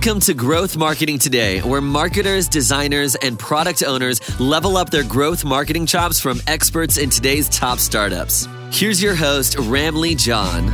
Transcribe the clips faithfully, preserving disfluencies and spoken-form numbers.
Welcome to Growth Marketing Today, where marketers, designers, and product owners level up their growth marketing chops from experts in today's top startups. Here's your host, Ramlee John.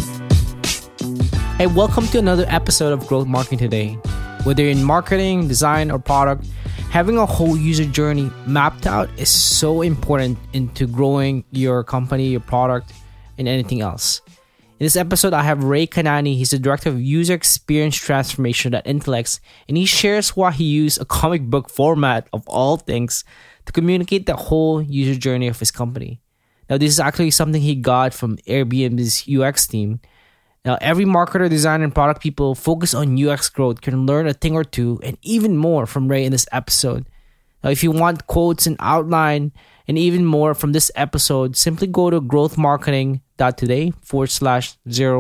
Hey, welcome to another episode of Growth Marketing Today. Whether you're in marketing, design, or product, having a whole user journey mapped out is so important into growing your company, your product, and anything else. In this episode, I have Ray Kanani. He's the Director of User Experience Transformation at Intellect, and he shares why he used a comic book format, of all things, to communicate the whole user journey of his company. Now, this is actually something he got from Airbnb's U X team. Now, every marketer, designer, and product people focus on U X growth can learn a thing or two and even more from Ray in this episode. Now, if you want quotes and outline and even more from this episode, simply go to growthmarketing.today forward slash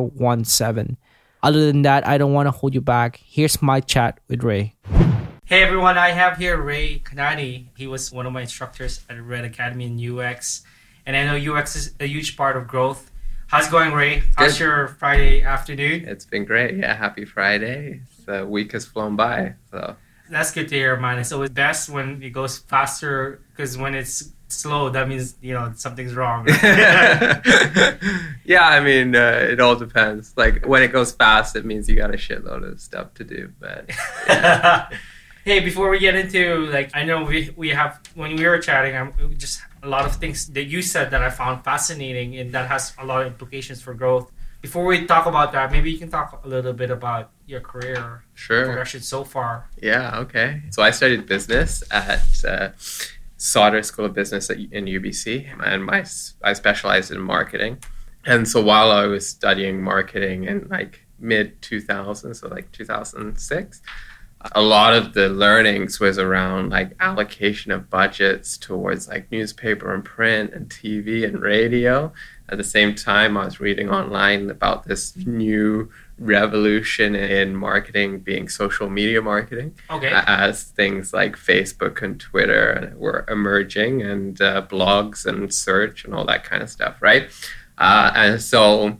017. Other than that, I don't want to hold you back. Here's my chat with Ray. Hey everyone, I have here Ray Kanani. He was one of my instructors at Red Academy in U X. And I know U X is a huge part of growth. How's it going, Ray? How's Good. Your Friday afternoon? It's been great. Yeah, happy Friday. The week has flown by. So that's good to hear, man. It's always best when it goes faster, because when it's slow, that means, you know, something's wrong. Yeah, I mean, uh, it all depends. Like, when it goes fast, it means you got a shitload of stuff to do. But yeah. Hey, before we get into, like, I know we we have, when we were chatting, I'm just a lot of things that you said that I found fascinating, and that has a lot of implications for growth. Before we talk about that, maybe you can talk a little bit about your career sure. progression so far. Yeah, okay. So I studied business at uh, Sauder School of Business at, in U B C, and my I specialized in marketing. And so while I was studying marketing in like mid two thousands, so like two thousand six, a lot of the learnings was around like allocation of budgets towards like newspaper and print and T V and radio. At the same time, I was reading online about this new revolution in marketing being social media marketing. Okay. As things like Facebook and Twitter were emerging, and uh, blogs and search and all that kind of stuff, right? Uh, and so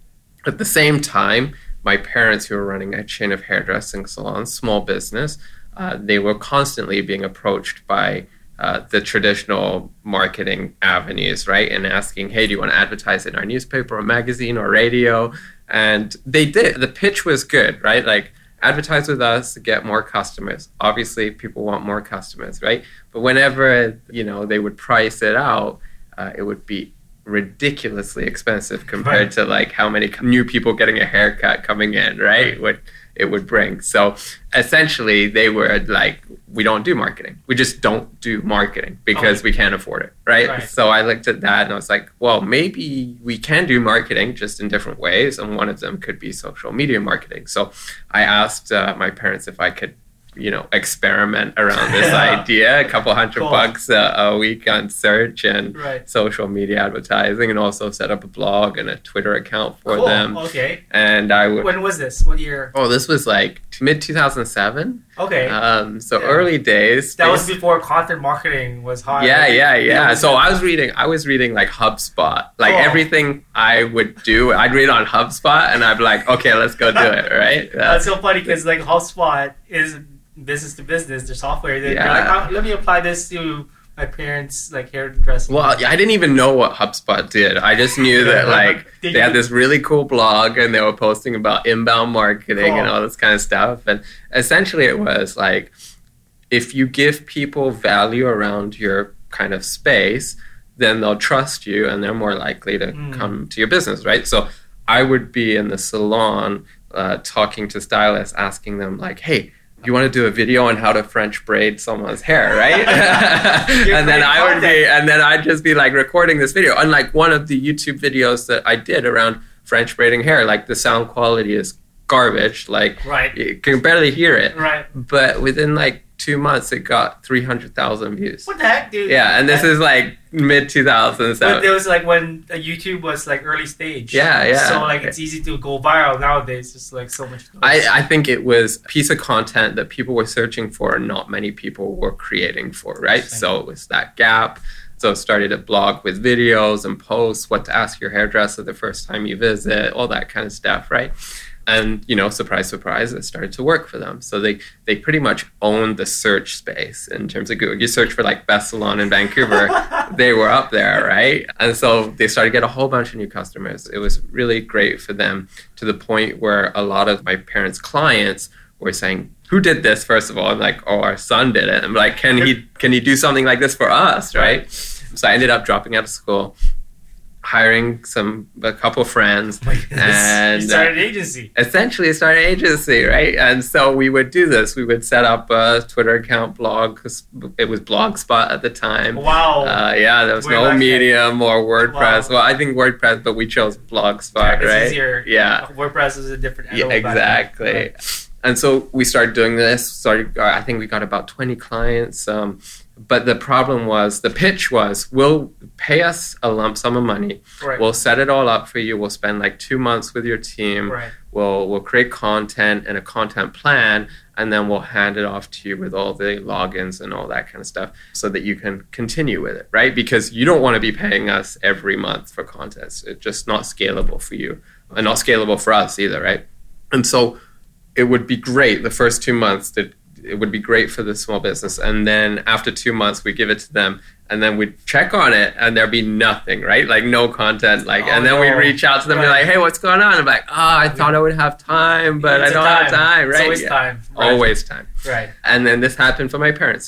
at the same time, my parents, who were running a chain of hairdressing salons, small business, uh, they were constantly being approached by uh, the traditional marketing avenues, right? And asking, hey, do you want to advertise in our newspaper or magazine or radio? And they did. The pitch was good, right? Like, advertise with us to get more customers. Obviously, people want more customers, right? But whenever, you know, they would price it out, uh, it would be ridiculously expensive compared right. to like how many new people getting a haircut coming in, right? right? What it would bring. So essentially they were like, we don't do marketing. We just don't do marketing because okay. we can't afford it, right? right? So I looked at that and I was like, well, maybe we can do marketing just in different ways. And one of them could be social media marketing. So I asked uh, my parents if I could, you know, experiment around this yeah. idea, a couple hundred cool. bucks a, a week on search and right. social media advertising, and also set up a blog and a Twitter account for cool. them. Okay. And I would. When was this? What year? Oh, this was like mid two thousand seven. Okay. Um. So yeah. early days. That was before content marketing was hot. Yeah, yeah, yeah. So I was reading. I was reading like HubSpot. Like oh. everything I would do, I'd read on HubSpot, and I'd be like, okay, let's go do it. Right. Uh, That's so funny because like HubSpot is business to business, their software. They're yeah. like, oh, let me apply this to my parents' like hairdressing. Well, I didn't even know what HubSpot did. I just knew that like they had this really cool blog, and they were posting about inbound marketing cool. and all this kind of stuff. And essentially, it was like, if you give people value around your kind of space, then they'll trust you, and they're more likely to mm. come to your business, right? So I would be in the salon uh, talking to stylists, asking them like, hey, you want to do a video on how to French braid someone's hair, right? and then I would be, and then I'd just be like recording this video. Unlike one of the YouTube videos that I did around French braiding hair, like the sound quality is garbage. Like right. you can barely hear it. Right. But within like two months, it got three hundred thousand views. What the heck, dude? Yeah, and this is like mid two thousands. But it was like when YouTube was like early stage. Yeah, yeah. So like it's easy to go viral nowadays. It's like so much. I, I think it was a piece of content that people were searching for and not many people were creating for, right? So it was that gap. So I started a blog with videos and posts, what to ask your hairdresser the first time you visit, all that kind of stuff, right? And, you know, surprise, surprise, it started to work for them. So they, they pretty much owned the search space in terms of Google. You search for like best salon in Vancouver, they were up there, right? And so they started to get a whole bunch of new customers. It was really great for them, to the point where a lot of my parents' clients were saying, who did this, first of all? I'm like, oh, our son did it. I'm like, can he can he do something like this for us, right? right? So I ended up dropping out of school, hiring some a couple of friends, oh and you started an agency. Uh, essentially, started an agency, right? And so we would do this. We would set up a Twitter account, blog. It was Blogspot at the time. Wow. Uh, yeah, there was Where no Medium or WordPress. Wow. Well, I think WordPress, but we chose Blogspot, yeah, right? Easier. Yeah. WordPress is a different. Yeah, exactly. Right. And so we started doing this. Started. I think we got about twenty clients. Um, But the problem was, the pitch was, we'll pay us a lump sum of money. Right. We'll set it all up for you. We'll spend like two months with your team. Right. We'll we'll create content and a content plan, and then we'll hand it off to you with all the logins and all that kind of stuff, so that you can continue with it, right? Because you don't want to be paying us every month for content. It's just not scalable for you, and not scalable for us either, right? And so it would be great the first two months that it would be great for the small business. And then after two months, we give it to them, and then we'd check on it, and there'd be nothing, right? Like no content. Like, oh, and then no. we'd reach out to them right. and be like, hey, what's going on? I'm like, oh, I thought I would have time, but it's I don't have time, right? It's always yeah. time. Right. Always time. Right. And then this happened for my parents.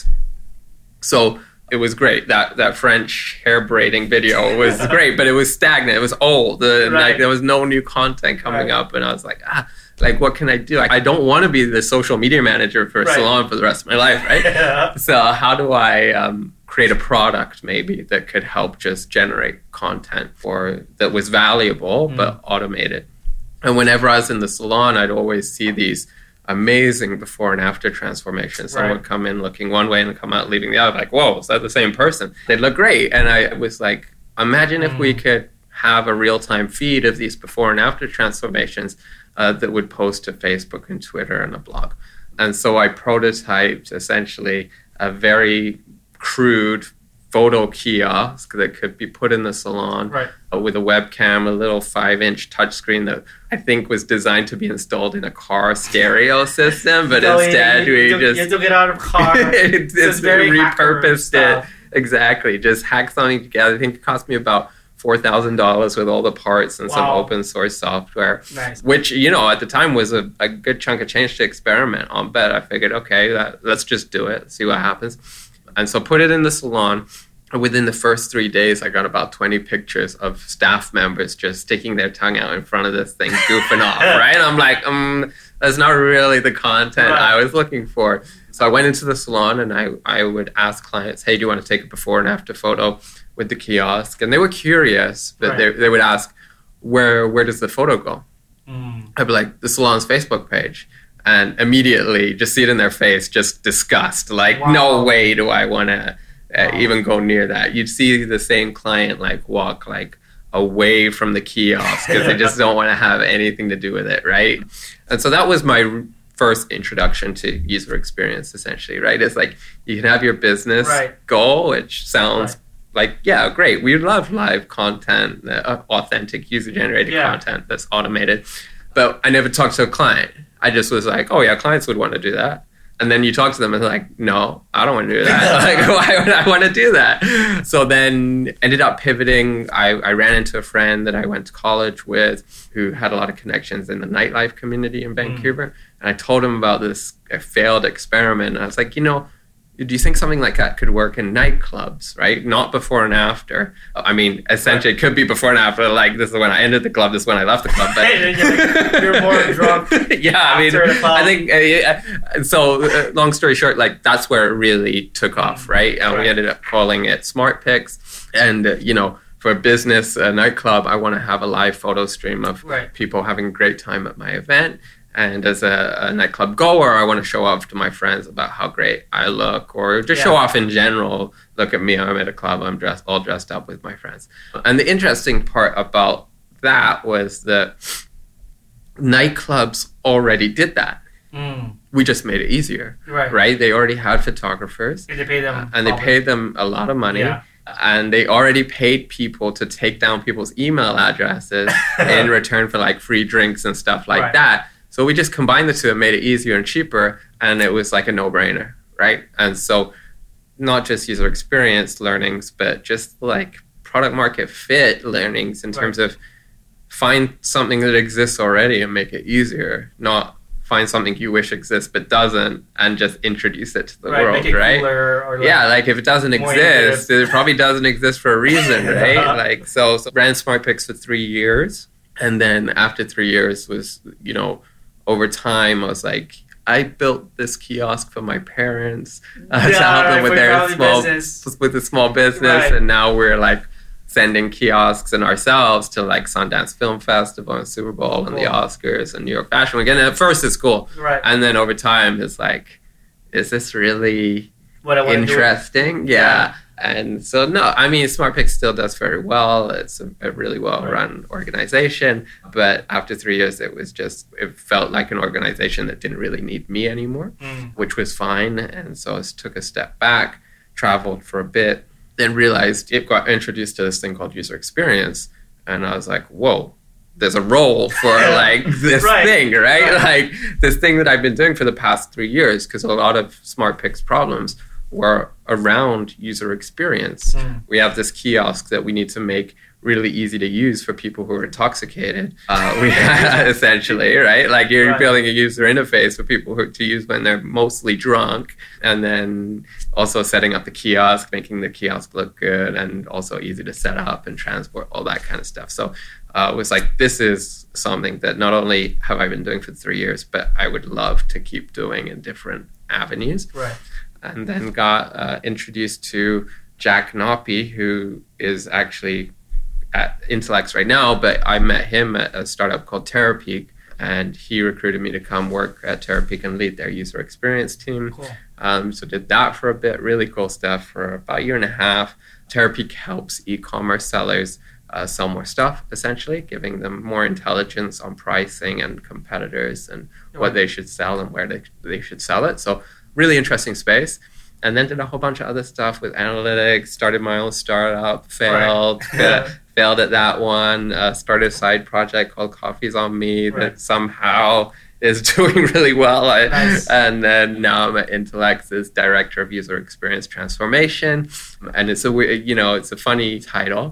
So it was great. That that French hair braiding video was great, but it was stagnant. It was old. And right. like there was no new content coming right. up, and I was like, ah, like, what can I do? I don't want to be the social media manager for a right. salon for the rest of my life, right? yeah. So how do I um, create a product maybe that could help just generate content for that was valuable mm. but automated? And whenever I was in the salon, I'd always see these amazing before and after transformations. Someone right. would come in looking one way and come out leaving the other. Like, whoa, is that the same person? They'd look great. And I was like, imagine mm. if we could have a real-time feed of these before and after transformations Uh, that would post to Facebook and Twitter and a blog. And so I prototyped essentially a very crude photo kiosk that could be put in the salon right. uh, with a webcam, a little five-inch touchscreen that I think was designed to be installed in a car stereo system, but no, instead you, you, we you just... You have to get out of car. it's it's very repurposed it. Exactly. Just hack something together. I think it cost me about four thousand dollars with all the parts and wow. some open source software, nice. Which, you know, at the time was a, a good chunk of change to experiment on. But I figured, okay, that, let's just do it, see what happens. And so put it in the salon. Within the first three days, I got about twenty pictures of staff members just sticking their tongue out in front of this thing, goofing off, right? And I'm like, um, that's not really the content right. I was looking for. So I went into the salon, and I, I would ask clients, hey, do you want to take a before and after photo with the kiosk? And they were curious, but right. they they would ask, where where does the photo go? Mm. I'd be like, the salon's Facebook page. And immediately just see it in their face, just disgust. Like, wow. no way do I want to uh, wow. even go near that. You'd see the same client like walk like away from the kiosk because they just don't want to have anything to do with it, right? And so that was my first introduction to user experience, essentially, right? It's like you can have your business right. goal, which sounds right. like, yeah, great. We love live content, uh, authentic user-generated yeah. content that's automated. But I never talked to a client. I just was like, oh, yeah, clients would want to do that. And then you talk to them and they're like, no, I don't want to do that. Like, why would I want to do that? So then ended up pivoting. I, I ran into a friend that I went to college with who had a lot of connections in the nightlife community in Vancouver. Mm. And I told him about this failed experiment. And I was like, you know, do you think something like that could work in nightclubs, right? Not before and after. I mean, essentially, it could be before and after. Like, this is when I ended the club. This is when I left the club. But you're more drunk. Yeah, I mean, I think. Uh, so, uh, long story short, like that's where it really took off, right? And right. we ended up calling it Smart Pics. And uh, you know, for a business a nightclub, I want to have a live photo stream of right. people having a great time at my event. And as a, a nightclub goer, I want to show off to my friends about how great I look, or just yeah. show off in general. Look at me, I'm at a club, I'm dressed all dressed up with my friends. And the interesting part about that was that nightclubs already did that. Mm. We just made it easier, right? right? They already had photographers, and they paid them, uh, and they paid them a lot of money. Yeah. and they already paid people to take down people's email addresses in return for like free drinks and stuff like right. that. So we just combined the two and made it easier and cheaper, and it was like a no-brainer, right? And so not just user experience learnings, but just like product market fit learnings in terms right. of find something that exists already and make it easier, not find something you wish exists but doesn't and just introduce it to the right, world, make it right? Cooler or like yeah, like if it doesn't exist, it probably doesn't exist for a reason, right? Like so, so ran SmartPix for three years, and then after three years was, you know, over time I was like, I built this kiosk for my parents uh, yeah, to help right, them with their small business. with a small business, right. and now we're like sending kiosks and ourselves to like Sundance Film Festival and Super Bowl cool. and the Oscars and New York Fashion Week. And at first it's cool. Right. And then over time it's like, is this really what I interesting? Yeah. And so, no, I mean, SmartPix still does very well. It's a, a really well-run right. organization. But after three years, it was just, it felt like an organization that didn't really need me anymore, mm. which was fine. And so I took a step back, traveled for a bit, then realized it got introduced to this thing called user experience. And I was like, whoa, there's a role for like this right. thing, right? right? Like this thing that I've been doing for the past three years, because a lot of SmartPix problems were around user experience. Mm. We have this kiosk that we need to make really easy to use for people who are intoxicated, uh, we essentially, right? Like you're right. building a user interface for people who to use when they're mostly drunk, and then also setting up the kiosk, making the kiosk look good, and also easy to set up and transport, all that kind of stuff. So uh, it was like, this is something that not only have I been doing for three years, but I would love to keep doing in different avenues. Right. And then got uh, introduced to Jack Noppy, who is actually at Intellex right now, but I met him at a startup called Terapeak, and he recruited me to come work at Terapeak and lead their user experience team. Cool. Um, so did that for a bit, really cool stuff for about a year and a half. Terapeak helps e-commerce sellers uh, sell more stuff, essentially, giving them more intelligence on pricing and competitors and right. what they should sell and where they, they should sell it. So really interesting space. And then did a whole bunch of other stuff with analytics, started my own startup, failed, right. uh, failed at that one, uh, started a side project called Coffee's on Me right. that somehow is doing really well. Nice. And then now I'm at Intellex as Director of User Experience Transformation. And it's a, you know, it's a funny title,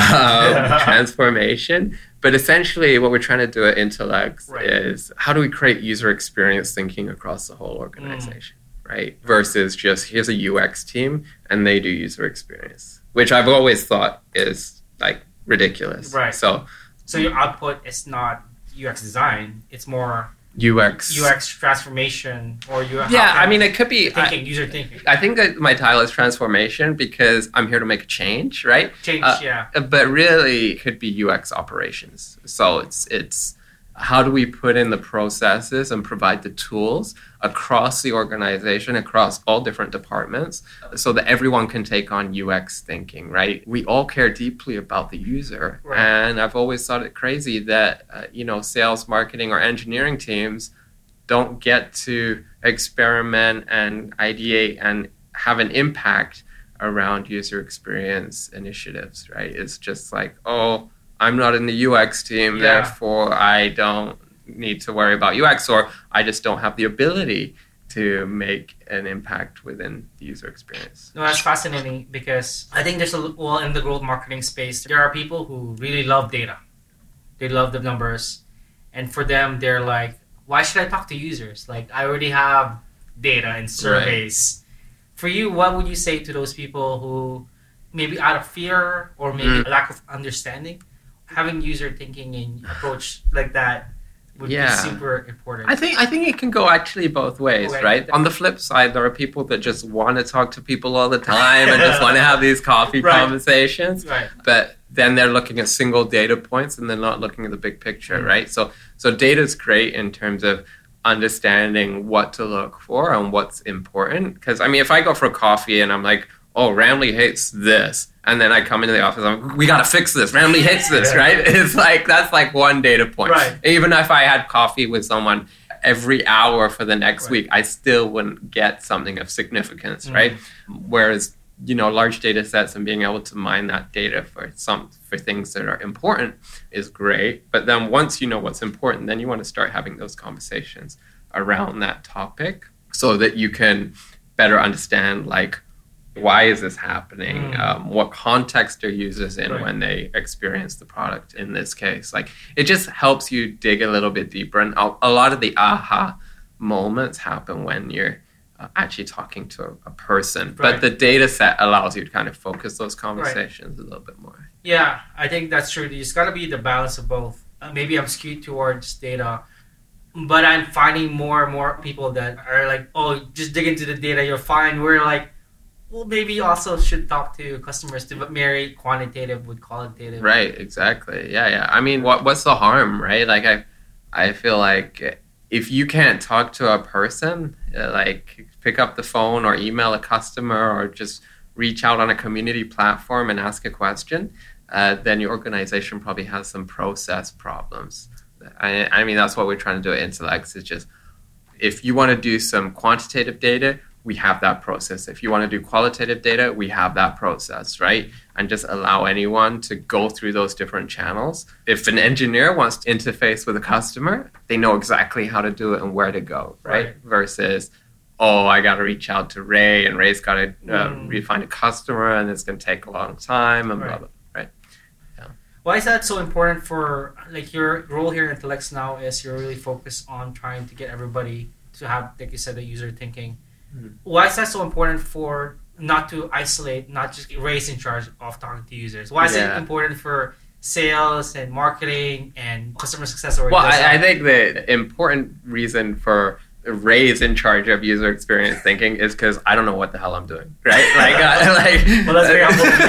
um, transformation. But essentially what we're trying to do at Intellex right. is how do we create user experience thinking across the whole organization? Mm. Right? Versus just here's a U X team and they do user experience, which I've always thought is like ridiculous. Right. So, so your output is not U X design; it's more U X U X transformation or U X. Yeah, I mean, it could be thinking, I, user thinking. I think that my title is transformation because I'm here to make a change, right? Change, uh, yeah. But really, it could be U X operations. So it's it's. How do we put in the processes and provide the tools across the organization, across all different departments, so that everyone can take on U X thinking, right? We all care deeply about the user. Right. And I've always thought it crazy that, uh, you know, sales, marketing, or engineering teams don't get to experiment and ideate and have an impact around user experience initiatives, right? It's just like, oh, I'm not in the U X team, yeah. therefore I don't need to worry about U X, or I just don't have the ability to make an impact within the user experience. No, that's fascinating because I think there's a, well, in the growth marketing space, there are people who really love data. They love the numbers. And for them, they're like, why should I talk to users? Like, I already have data and surveys. Right. For you, what would you say to those people who maybe out of fear or maybe mm. lack of understanding, having user thinking and approach like that would yeah. be super important. I think I think it can go actually both ways, okay. right? On the flip side, there are people that just want to talk to people all the time and just want to have these coffee right. conversations. Right. But then they're looking at single data points and they're not looking at the big picture, mm-hmm. right? So so data is great in terms of understanding what to look for and what's important. Because, I mean, if I go for a coffee and I'm like, oh, Ramley hates this, and then I come into the office, I'm like, we got to fix this. Ramley hates this, right? It's like, that's like one data point. Right. Even if I had coffee with someone every hour for the next right. week, I still wouldn't get something of significance, mm. right? Whereas you know, large data sets and being able to mine that data for some for things that are important is great. But then once you know what's important, then you want to start having those conversations around that topic so that you can better understand, like, why is this happening? Mm. Um, what context are users in right. when they experience the product in this case? Like, it just helps you dig a little bit deeper. And a, a lot of the aha moments happen when you're uh, actually talking to a, a person. Right. But the data set allows you to kind of focus those conversations right. a little bit more. Yeah, I think that's true. It's got to be the balance of both. Uh, maybe I'm skewed towards data, but I'm finding more and more people that are like, oh, just dig into the data, you're fine. We're like, well, maybe you also should talk to customers to marry quantitative with qualitative. Right, exactly. Yeah, yeah. I mean, what what's the harm, right? Like, I I feel like if you can't talk to a person, like pick up the phone or email a customer or just reach out on a community platform and ask a question, uh, then your organization probably has some process problems. I, I mean, that's what we're trying to do at Intellect, is just, if you want to do some quantitative data, we have that process. If you want to do qualitative data, we have that process, right? And just allow anyone to go through those different channels. If an engineer wants to interface with a customer, they know exactly how to do it and where to go, right? right. Versus, oh, I got to reach out to Ray, and Ray's got to uh, mm. find a customer, and it's going to take a long time, and right. blah, blah, right? Yeah. Why is that so important for, like, your role here at Intellect now is you're really focused on trying to get everybody to have, like you said, the user thinking. Mm-hmm. Why is that so important for not to isolate, not just Ray's in charge of talking to users? Why is yeah. it important for sales and marketing and customer success? Well, I, I think the important reason for Ray's in charge of user experience thinking is because I don't know what the hell I'm doing, right? Like, uh, like well, that's very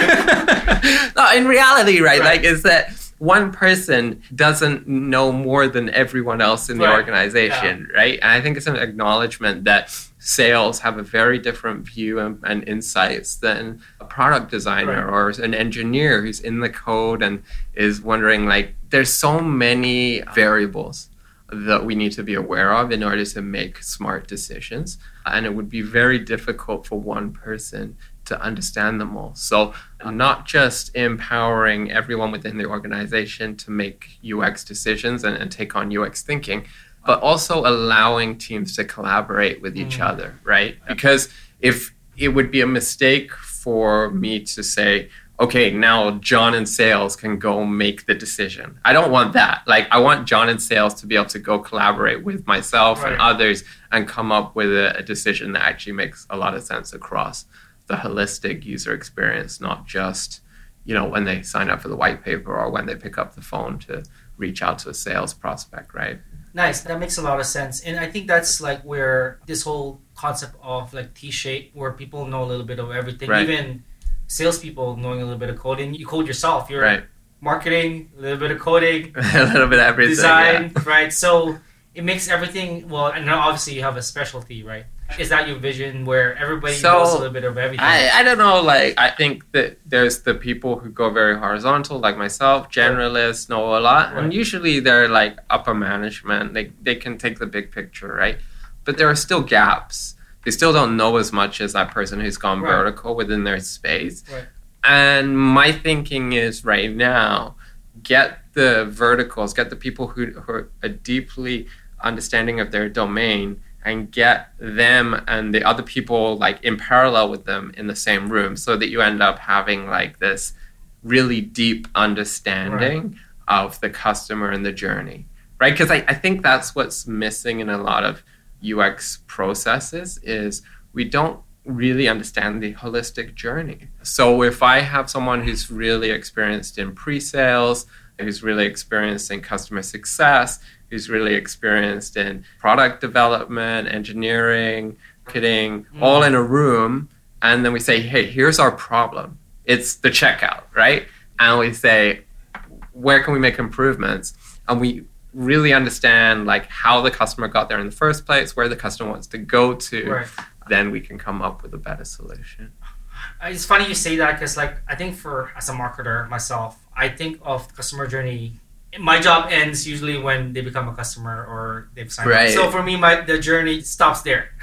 humble. No, in reality, right, right, like, is that one person doesn't know more than everyone else in the right. organization, yeah. right? And I think it's an acknowledgement that sales have a very different view and, and insights than a product designer right. or an engineer who's in the code and is wondering, like, there's so many variables that we need to be aware of in order to make smart decisions. And it would be very difficult for one person to understand them all. So not just empowering everyone within the organization to make U X decisions and, and take on U X thinking, but also allowing teams to collaborate with each mm. other, right? Because if it would be a mistake for me to say, okay, now John in sales can go make the decision. I don't want that. Like, I want John in sales to be able to go collaborate with myself right. and others and come up with a, a decision that actually makes a lot of sense across the holistic user experience, not just, you know, when they sign up for the white paper or when they pick up the phone to reach out to a sales prospect, right? Nice. That makes a lot of sense. And I think that's like where this whole concept of like T-shape, where people know a little bit of everything, right. even salespeople knowing a little bit of coding. You code yourself. You're right. marketing, a little bit of coding, a little bit of everything, design, yeah. right? So it makes everything, well, and now obviously you have a specialty, right? Is that your vision where everybody so, knows a little bit of everything? I, I don't know. Like, I think that there's the people who go very horizontal, like myself, generalists, know a lot. Right. And usually they're like upper management. They, they can take the big picture, right? But there are still gaps. They still don't know as much as that person who's gone right. vertical within their space. Right. And my thinking is right now, get the verticals, get the people who, who are deeply understanding of their domain, and get them and the other people like in parallel with them in the same room, so that you end up having like this really deep understanding right. of the customer and the journey, right? Because I, I think that's what's missing in a lot of U X processes is we don't really understand the holistic journey. So if I have someone who's really experienced in pre-sales, who's really experienced in customer success, who's really experienced in product development, engineering, marketing, mm. all in a room. And then we say, hey, here's our problem. It's the checkout, right? And we say, where can we make improvements? And we really understand like how the customer got there in the first place, where the customer wants to go to. Right. Then we can come up with a better solution. It's funny you say that because like I think for as a marketer myself, I think of customer journey. My job ends usually when they become a customer or they've signed right. up. So for me, my the journey stops there.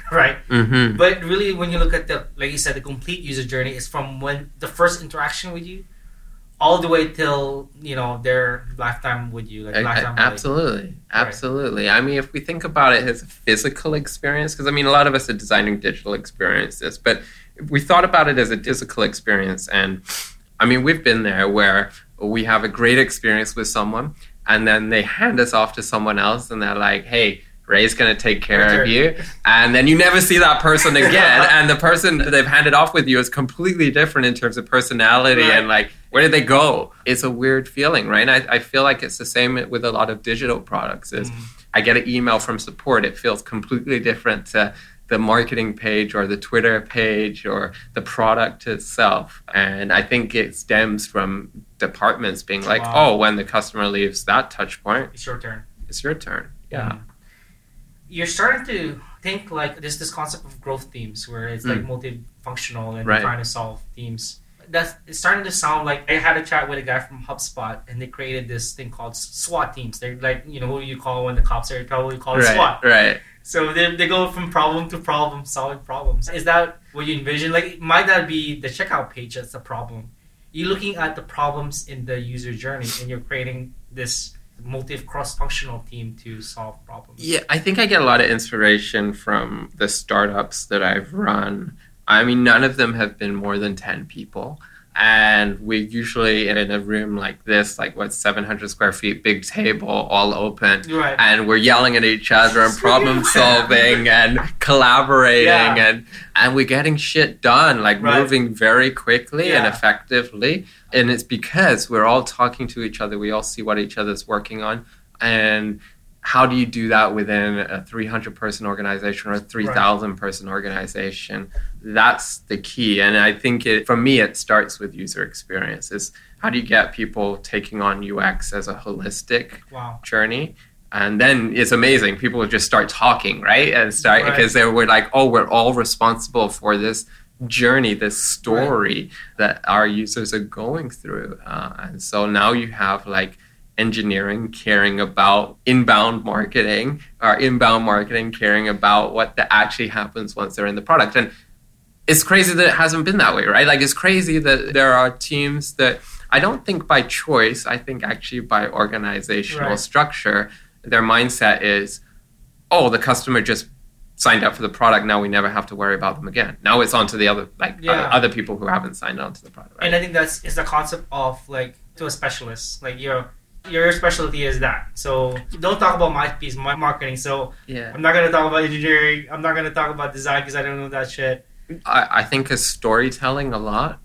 right? Mm-hmm. But really, when you look at the, like you said, the complete user journey is from when the first interaction with you all the way till, you know, their lifetime with you. Like I, lifetime I, absolutely. Absolutely. Right. I mean, if we think about it as a physical experience, because I mean, a lot of us are designing digital experiences, but if we thought about it as a physical experience, and I mean, we've been there where we have a great experience with someone and then they hand us off to someone else and they're like, hey, Ray's going to take care okay. of you. And then you never see that person again. And the person that they've handed off with you is completely different in terms of personality right. and like, where did they go? It's a weird feeling, right? And I, I feel like it's the same with a lot of digital products is mm. I get an email from support. It feels completely different to the marketing page or the Twitter page or the product itself. And I think it stems from departments being like, wow. oh, when the customer leaves that touch point, it's your turn. It's your turn. Yeah. Mm. You're starting to think like there's this concept of growth themes where it's mm. like multifunctional and right. trying to solve themes. That's it's starting to sound like I had a chat with a guy from HubSpot and they created this thing called SWAT teams. They're like, you know, who you call when the cops are in trouble, you call it right, SWAT. Right. So they they go from problem to problem, solving problems. Is that what you envision? Like, might that be the checkout page that's the problem? You're looking at the problems in the user journey and you're creating this multi cross-functional team to solve problems. Yeah, I think I get a lot of inspiration from the startups that I've run. I mean, none of them have been more than ten people. And we're usually in a room like this, like what, seven hundred square feet, big table, all open. Right. And we're yelling at each other and problem solving and collaborating. Yeah. And, and we're getting shit done, like right. moving very quickly yeah. and effectively. And it's because we're all talking to each other. We all see what each other's working on. And how do you do that within a three hundred person organization or a three thousand right. person organization? That's the key. And I think it, for me, it starts with user experience. Is how do you get people taking on U X as a holistic wow. journey? And then it's amazing. People just start talking, right? And start right. because they were like, oh, we're all responsible for this journey, this story right. that our users are going through. Uh, and so now you have like engineering caring about inbound marketing, or inbound marketing caring about what that actually happens once they're in the product. And it's crazy that it hasn't been that way, right? Like, it's crazy that there are teams that I don't think by choice, I think actually by organizational right. structure, their mindset is, oh, the customer just signed up for the product, now we never have to worry about them again. Now it's on to the other, like yeah. other, other people who haven't signed on to the product. Right? And I think that's is the concept of like to a specialist, like you're your specialty is that. So don't talk about my piece, my marketing. So yeah. I'm not going to talk about engineering. I'm not going to talk about design because I don't know that shit. I, I think of storytelling a lot.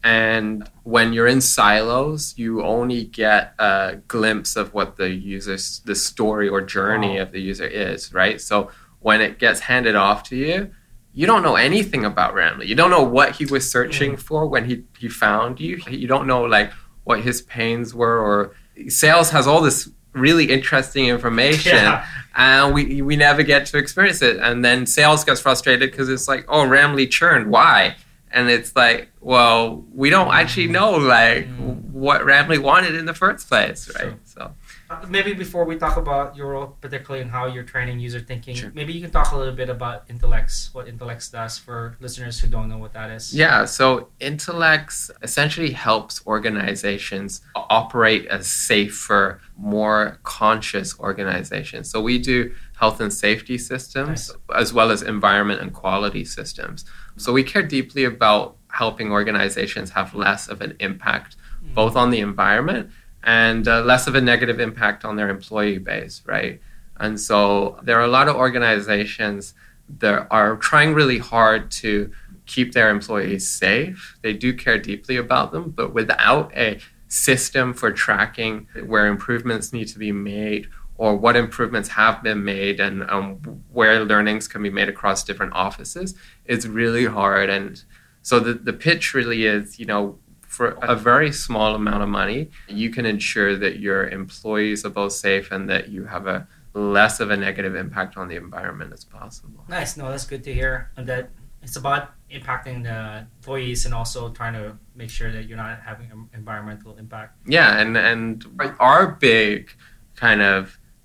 And when you're in silos, you only get a glimpse of what the user's, the story or journey wow. of the user is, right? So when it gets handed off to you, you don't know anything about Ramlee. You don't know what he was searching mm. for when he, he found you. You don't know like what his pains were, or sales has all this really interesting information yeah. and we we never get to experience it. And then sales gets frustrated because it's like, oh, Ramlee churned. Why? And it's like, well, we don't actually know like mm. what Ramlee wanted in the first place, right? Sure. So uh, maybe before we talk about your role, particularly in how you're training user thinking, sure. maybe you can talk a little bit about Intellex, what Intellex does for listeners who don't know what that is. Yeah, so Intellex essentially helps organizations operate as safer, more conscious organizations. So we do health and safety systems nice. as well as environment and quality systems. So we care deeply about helping organizations have less of an impact, mm. both on the environment and uh, less of a negative impact on their employee base, right? And so there are a lot of organizations that are trying really hard to keep their employees safe. They do care deeply about them, but without a system for tracking where improvements need to be made or what improvements have been made and um, where learnings can be made across different offices, it's really hard. And so the, the pitch really is, you know, for a very small amount of money, you can ensure that your employees are both safe and that you have a less of a negative impact on the environment as possible. Nice. No, that's good to hear. And that it's about impacting the employees and also trying to make sure that you're not having an environmental impact. Yeah, and, and our big kind of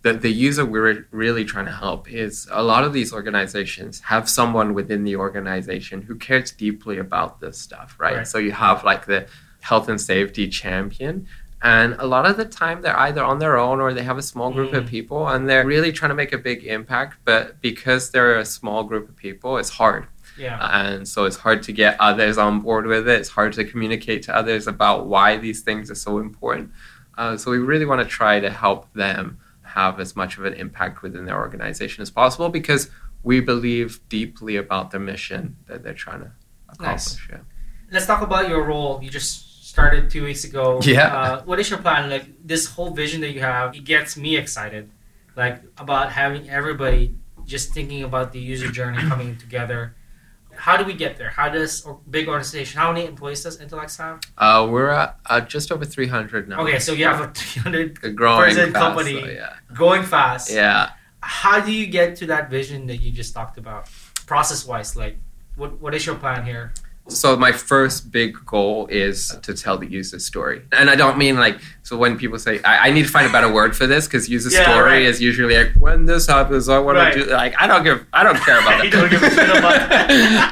the, the user we're really trying to help is a lot of these organizations have someone within the organization who cares deeply about this stuff, right? Right. So you have like the health and safety champion, and a lot of the time they're either on their own or they have a small group Mm. of people, and they're really trying to make a big impact, but because they're a small group of people, it's hard. Yeah. And so it's hard to get others on board with it. It's hard to communicate to others about why these things are so important. Uh, so we really want to try to help them have as much of an impact within their organization as possible, because we believe deeply about the mission that they're trying to accomplish. Nice. Yeah. Let's talk about your role. You just started two weeks ago. Yeah. Uh, what is your plan? Like this whole vision that you have, it gets me excited. Like about having everybody just thinking about the user journey coming together. How do we get there? How does a big organization, how many employees does Intellex have? Uh, we're at uh, just over three hundred now. Okay, so you have a three hundred A growing person fast, company so yeah. growing fast. Yeah. How do you get to that vision that you just talked about? Process-wise, like what what is your plan here? So my first big goal is to tell the user story. And I don't mean like, so when people say, I, I need to find a better word for this, because user Yeah, story right. is usually like, when this happens, I want Right. to do, like, I don't give, I don't care about that. You don't give a shit about that.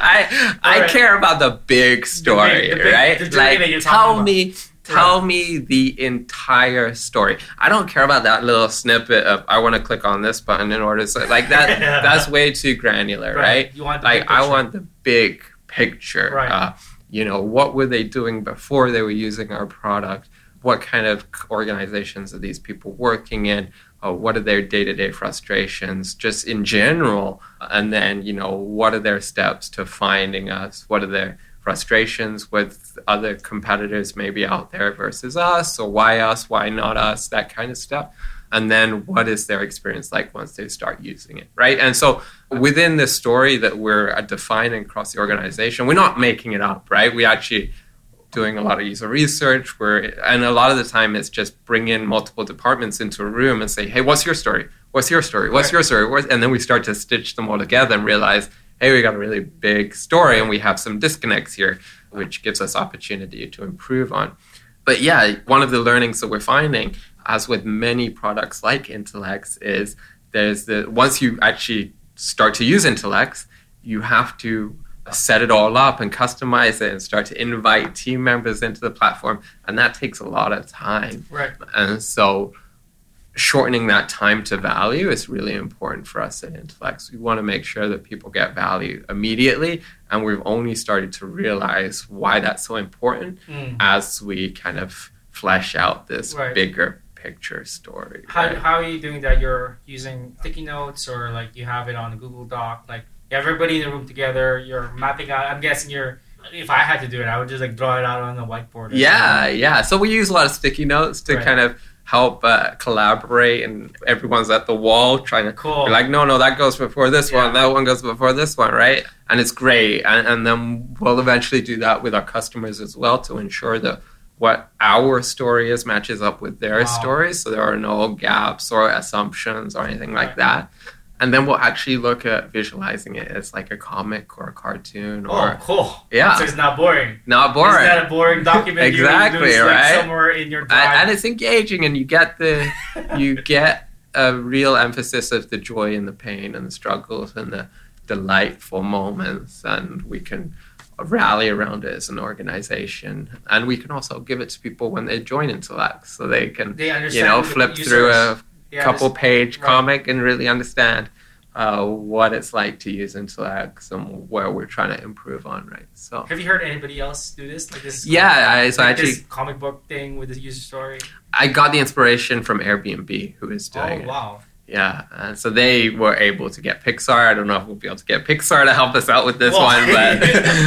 I, I Right. care about the big story, the big- right? the journey that you're like, talking tell about. me, tell me the entire story. I don't care about that little snippet of, I want to click on this button in order to, like that, Yeah. that's way too granular, right? You want the Like, big I picture. want the big picture. Right. Uh, you know, what were they doing before they were using our product? What kind of organizations are these people working in? Uh, what are their day-to-day frustrations just in general? And then, you know, what are their steps to finding us? What are their frustrations with other competitors maybe out there versus us? Or why us? Why not us? That kind of stuff. And then what is their experience like once they start using it, right? And so within the story that we're defining across the organization, we're not making it up, right? We actually doing a lot of user research, where, and a lot of the time it's just bring in multiple departments into a room and say, hey, what's your story? What's your story? What's your story? What's, and then we start to stitch them all together and realize, hey, we got a really big story and we have some disconnects here, which gives us opportunity to improve on. But yeah, one of the learnings that we're finding, as with many products like Intellex, is there's the once you actually start to use Intellex, you have to set it all up and customize it and start to invite team members into the platform, and that takes a lot of time. Right. And so shortening that time to value is really important for us at Intellex. We want to make sure that people get value immediately, and we've only started to realize why that's so important Mm. as we kind of flesh out this Right. bigger picture story. How, right? how are you doing that? You're using sticky notes, or like you have it on a Google Doc? Like you have everybody in the room together. You're mapping out. I'm guessing you're. If I had to do it, I would just like draw it out on the whiteboard. or Yeah, something. yeah. So we use a lot of sticky notes to Right. kind of help uh, collaborate, and everyone's at the wall trying to Cool. be like, no, no, that goes before this Yeah. one, that one goes before this one, right? And it's great. And, and then we'll eventually do that with our customers as well to ensure that what our story is matches up with their Wow. stories, so there are no gaps or assumptions or anything like Right. that. And then we'll actually look at visualizing it as like a comic or a cartoon, or Oh, cool. Yeah. So it's not boring. not boring. It's not a boring document. Exactly, you lose, like, right? somewhere in your and, drive. and it's engaging, and you get the you get a real emphasis of the joy and the pain and the struggles and the delightful moments, and we can rally around it as an organization, and we can also give it to people when they join Intellex, so they can They you understand know the flip users. through a Yeah, couple this- page right. comic and really understand uh, what it's like to use Intellex and where we're trying to improve on, right? So Have you heard anybody else do this? Like this? Yeah, I- so like actually- this comic book thing with the user story. I got the inspiration from Airbnb, who is doing Oh it. wow! Yeah, and so they were able to get Pixar. I don't know if we'll be able to get Pixar to help us out with this Well, one, but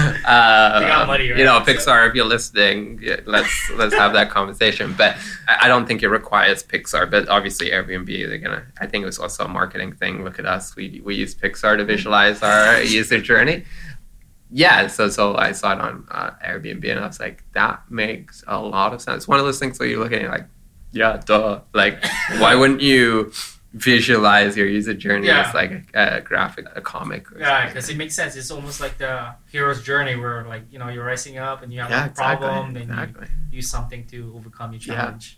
uh, they got money, right? you know, So- Pixar, if you're listening, yeah, let's let's have that conversation. But I, I don't think it requires Pixar. But obviously, Airbnb, they're gonna. I think it was also a marketing thing. Look at us, we we use Pixar to visualize our user journey. Yeah, so so I saw it on uh, Airbnb, and I was like, that makes a lot of sense. One of those things where you're looking at it like, yeah, duh. Like, why wouldn't you visualize your user journey Yeah. as like a, a graphic, a comic? Or Yeah, something? because it makes sense. It's almost like the hero's journey, where like you know you're rising up and you have Yeah, a problem, exactly, then exactly. you use something to overcome your Yeah. challenge.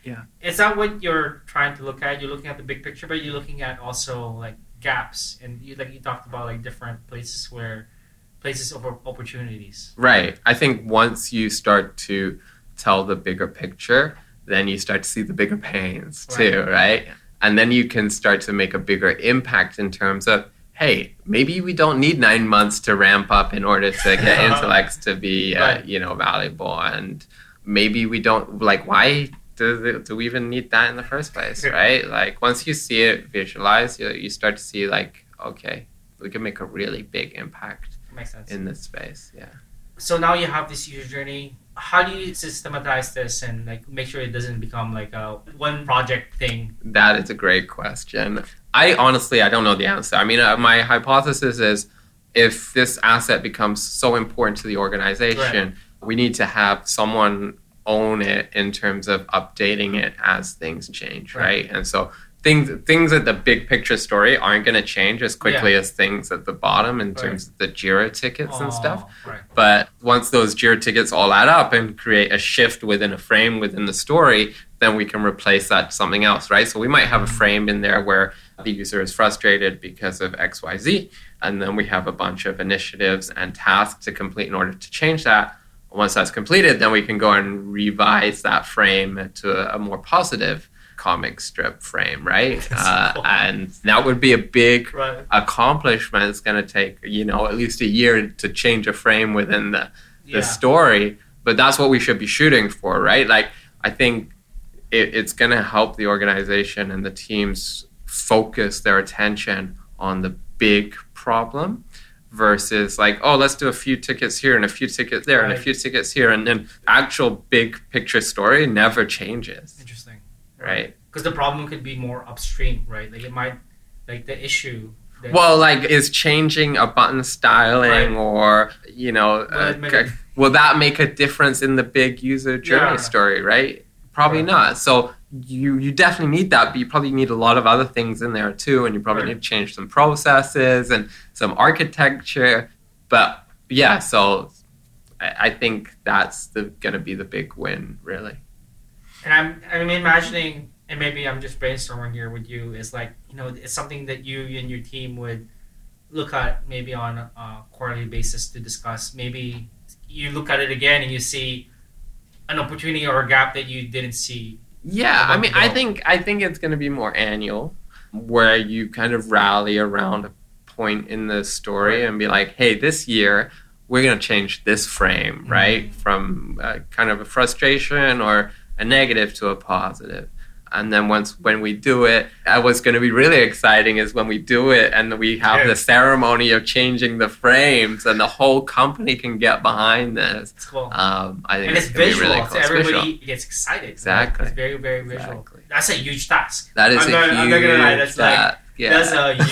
Yeah. Is that what you're trying to look at? You're looking at the big picture, but you're looking at also like gaps, and you like you talked about like different places where places of opportunities. Right. I think once you start to tell the bigger picture, then you start to see the bigger pains too, right? right? And then you can start to make a bigger impact in terms of, hey, maybe we don't need nine months to ramp up in order to get intellects to be, uh, right. you know, valuable. And maybe we don't, like, why do, do we even need that in the first place, right? Like, once you see it visualized, you, you start to see, like, okay, we can make a really big impact Makes sense. in this space, yeah. So now you have this user journey. How do you systematize this and like make sure it doesn't become like a one project thing? That is a great question. I honestly, I don't know the answer. I mean, uh, my hypothesis is if this asset becomes so important to the organization, right. we need to have someone own it in terms of updating it as things change, right? right? And so things things at the big picture story aren't going to change as quickly yeah. as things at the bottom in right. terms of the Jira tickets oh, and stuff. Right. But once those Jira tickets all add up and create a shift within a frame within the story, then we can replace that to something else, right? So we might have a frame in there where the user is frustrated because of X Y Z, and then we have a bunch of initiatives and tasks to complete in order to change that. Once that's completed, then we can go and revise that frame to a more positive comic strip frame, right? Uh, and that would be a big right. accomplishment. It's going to take, you know, at least a year to change a frame within the, the yeah. story. But that's what we should be shooting for, right? Like, I think it, it's going to help the organization and the teams focus their attention on the big problem versus like, oh, let's do a few tickets here and a few tickets there right. and a few tickets here. And then actual big picture story never changes. Interesting. Right. Because the problem could be more upstream, right? Like it might, like the issue. That well, like is changing a button styling right. or, you know, uh, a, will that make a difference in the big user journey yeah. story, right? Probably right. not. So you, you definitely need that, but you probably need a lot of other things in there too. And you probably right. need to change some processes and some architecture. But yeah, so I, I think that's the going to be the big win, really. And I'm I'm imagining, and maybe I'm just brainstorming here with you, is like, you know, it's something that you and your team would look at maybe on a quarterly basis to discuss. Maybe you look at it again and you see an opportunity or a gap that you didn't see. Yeah, I mean, I think I think it's going to be more annual, where you kind of rally around a point in the story right. and be like, hey, this year we're going to change this frame, right? Mm-hmm. From uh, kind of a frustration or a negative to a positive. And then once when we do it, uh, what's going to be really exciting is when we do it and we have yeah. the ceremony of changing the frames and the whole company can get behind this. It's cool. Um, I think and it's, it's visual, really cool. so everybody visual. gets excited. Exactly. Right? It's very, very visual. Exactly. That's a huge task. That is I'm a not, huge I'm not gonna lie, that's task. Like, yeah. That's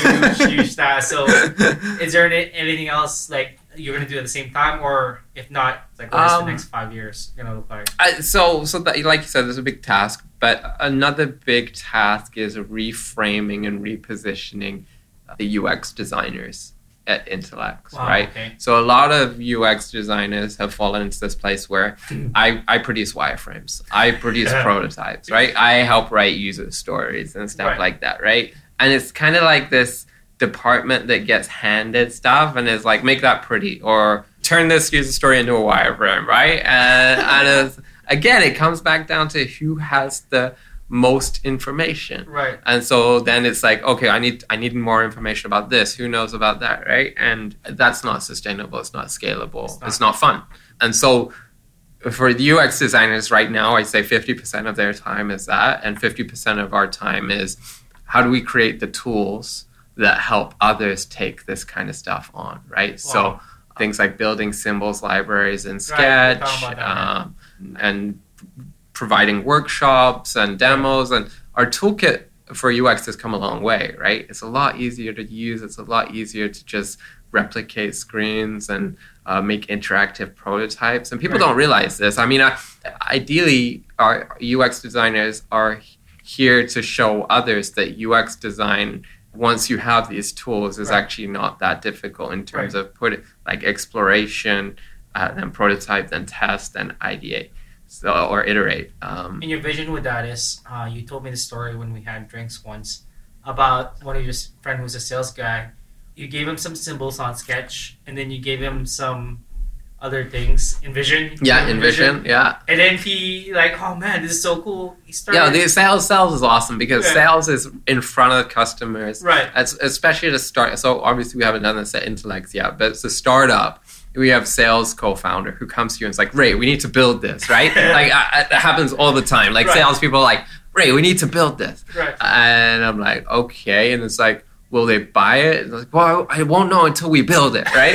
a huge, huge task. So is there any, anything else like you're going to do at the same time, or if not, like what is um, the next five years going to look like? I, so, so that, like you said, there's a big task, but another big task is reframing and repositioning the U X designers at Intellects, wow, right? Okay. So a lot of U X designers have fallen into this place where I, I produce wireframes, I produce prototypes, right? I help write user stories and stuff right. like that, right? And it's kind of like this department that gets handed stuff and is like, make that pretty, or turn this user story into a wireframe, right? And, and it's, again, it comes back down to who has the most information, right? And so then it's like, okay, I need I need more information about this. Who knows about that, right? And that's not sustainable. It's not scalable. It's not, it's not fun. And so for the U X designers right now, I say fifty percent of their time is that, and fifty percent of our time is how do we create the tools that help others take this kind of stuff on, right? Wow. So things like building symbols libraries in Sketch, right. um, and providing workshops and demos. And our toolkit for U X has come a long way, right? It's a lot easier to use. It's a lot easier to just replicate screens and uh, make interactive prototypes. And people right. don't realize this. I mean, I, ideally, our U X designers are here to show others that U X design, once you have these tools, is right. actually not that difficult in terms right. of put it, like exploration, uh, then prototype, then test, then ideate. so or iterate. Um, And your vision with that is, uh, you told me the story when we had drinks once about one of your friend who's a sales guy. You gave him some symbols on Sketch, and then you gave him some other things, InVision. yeah, InVision, yeah. And then he like, oh man, this is so cool. He started. Yeah, the sales sales is awesome because Yeah. sales is in front of the customers, Right. As, especially to start. So obviously we haven't done this at Intellex yet, but it's a startup. We have sales co-founder who comes to you and is like, Ray, we need to build this, right? Like I, it happens all the time. Like Right. salespeople are like, Ray, we need to build this, Right. and I'm like, okay, and it's like, will they buy it? And like, well, I won't know until we build it, right?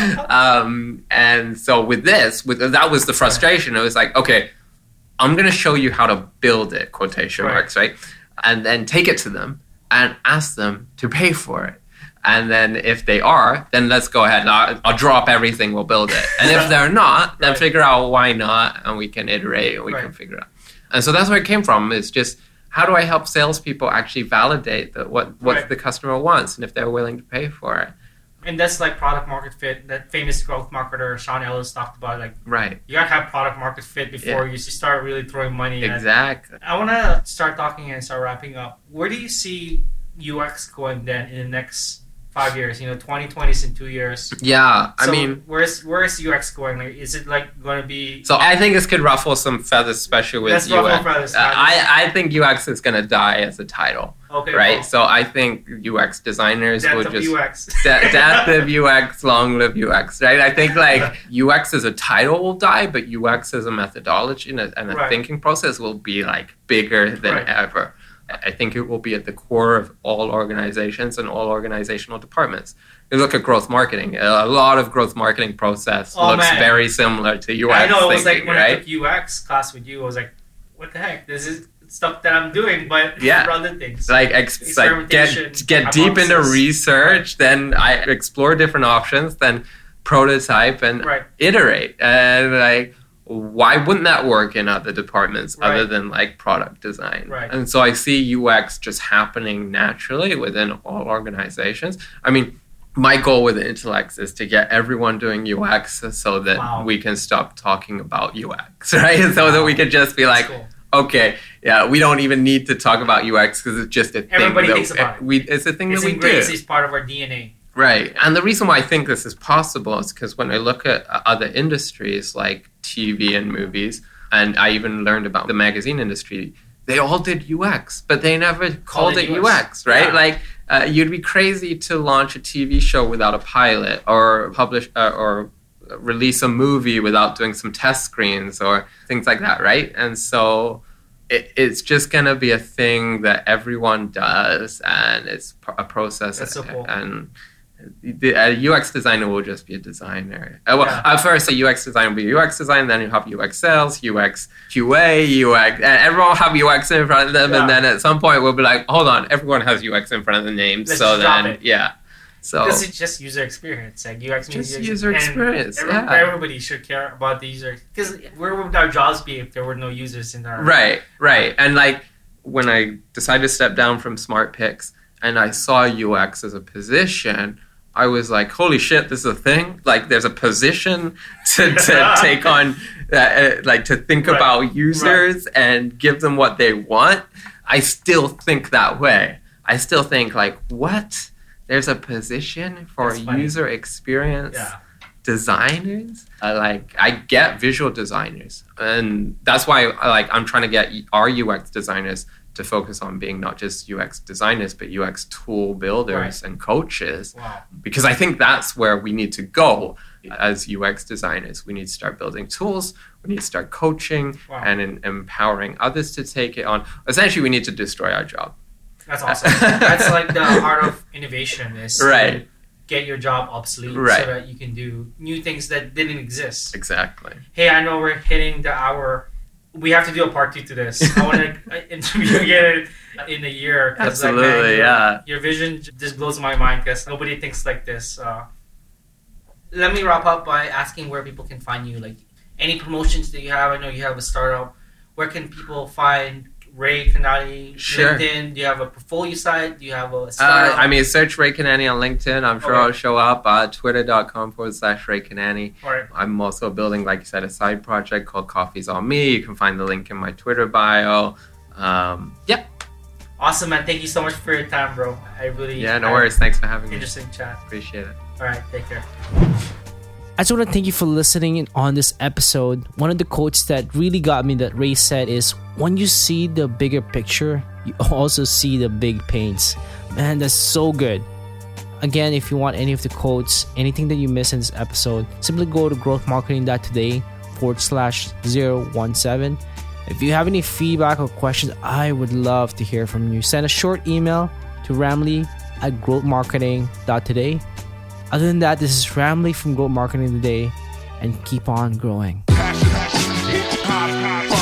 um, and so with this, with that was the frustration. It was like, okay, I'm going to show you how to build it, quotation Right. marks, right? And then take it to them and ask them to pay for it. And then if they are, then let's go ahead and I'll, I'll drop everything, we'll build it. And if they're not, then Right. figure out why not, and we can iterate and we Right. can figure it out. And so that's where it came from. It's just, how do I help salespeople actually validate that what, what Right. the customer wants and if they're willing to pay for it? And that's like product market fit. That famous growth marketer Sean Ellis talked about. Like, Right. you gotta have product market fit before Yeah. you start really throwing money at. Exactly. I want to start talking and start wrapping up. Where do you see U X going then in the next five years? You know, twenty twenty is in two years. Yeah, I So mean, where's where's U X going? Like, is it like going to be? so I think this could ruffle some feathers, especially with Let's U X. ruffle feathers. Uh, I, I think U X is going to die as a title, Okay, right? cool. So I think U X designers Death will of just U X. de- death of U X, long live U X, right? I think like U X as a title will die, but U X as a methodology and a, and a Right. thinking process will be like bigger than Right. ever. I think it will be at the core of all organizations and all organizational departments. You look at growth marketing. A lot of growth marketing process Oh, looks man. very similar to U X I know. It was thinking, like when right? I took U X class with you, I was like, what the heck? This is stuff that I'm doing, but Yeah. for other things. Like, ex- like Experimentation, get get deep into hypothesis. research, then I explore different options, then prototype and Right. iterate. And like, why wouldn't that work in other departments Right. other than like product design? Right. And so I see U X just happening naturally within all organizations. I mean, my goal with Intellex is to get everyone doing U X so that Wow. we can stop talking about U X, right? So that we can just be That's like, cool. okay, yeah, we don't even need to talk about U X because it's just a thing. Everybody that thinks about it. we, It's a thing It's that we ingrained. do. It's part of our D N A. Right. And the reason why I think this is possible is because when I look at other industries like T V and movies, and I even learned about the magazine industry, they all did U X, but they never called it it U X. U X, right? Yeah. Like, uh, you'd be crazy to launch a T V show without a pilot or publish uh, or release a movie without doing some test screens or things like that, right? And so it, it's just going to be a thing that everyone does, and it's p- a process. That's so cool. And the, a U X designer will just be a designer. Uh, well, Yeah. at first, a U X designer will be U X design, then you have U X sales, U X Q A, U X, and everyone will have U X in front of them, Yeah. and then at some point we'll be like, hold on, everyone has U X in front of the name, Let's so just drop then, it. yeah. So, This is just user experience. Like U X means Just user and experience, every- yeah. Everybody should care about the user. Because where would our jobs be if there were no users in our... right, right. And like, when I decided to step down from SmartPix and I saw U X as a position, I was like, holy shit, this is a thing? Like, there's a position to, to take on, uh, uh, like, to think Right. about users and give them what they want. I still think that way. I still think, like, what? There's a position for That's funny. user experience Yeah. designers? Uh, like, I get visual designers. And that's why, I, like, I'm trying to get our U X designers to focus on being not just U X designers, but U X tool builders Right. and coaches. Wow. Because I think that's where we need to go as U X designers. We need to start building tools. We need to start coaching Wow. and in, empowering others to take it on. Essentially, we need to destroy our job. That's awesome. That's like the heart of innovation is Right. to get your job obsolete Right. so that you can do new things that didn't exist. Exactly. Hey, I know we're hitting the hour. We have to do a part two to this. I want to interview you again in a year. 'cause, like, man, Absolutely, your- yeah. Your vision just blows my mind because nobody thinks like this. Uh, let me wrap up by asking where people can find you. Like any promotions that you have. I know you have a startup. Where can people find Ray Canani, Sure. LinkedIn? Do you have a portfolio site? Do you have a Uh, startup? I mean, search Ray Kanani on LinkedIn. I'm sure Okay. I'll show up. Uh, Twitter.com forward slash Ray Kanani. All right. I'm also building, like you said, a side project called Coffee's on Me. You can find the link in my Twitter bio. Um, yeah. Awesome, man. Thank you so much for your time, bro. I really Yeah, no had worries. Thanks for having an me. interesting chat. Appreciate it. All right, take care. I just want to thank you for listening in on this episode. One of the quotes that really got me that Ray said is, when you see the bigger picture, you also see the big pains. Man, that's so good. Again, if you want any of the quotes, anything that you missed in this episode, simply go to growthmarketing.today forward slash 017. If you have any feedback or questions, I would love to hear from you. Send a short email to ramlee at growthmarketing.today. Other than that, this is Ramlee from Growth Marketing Today, and keep on growing. Passion, passion, hip hop, hop,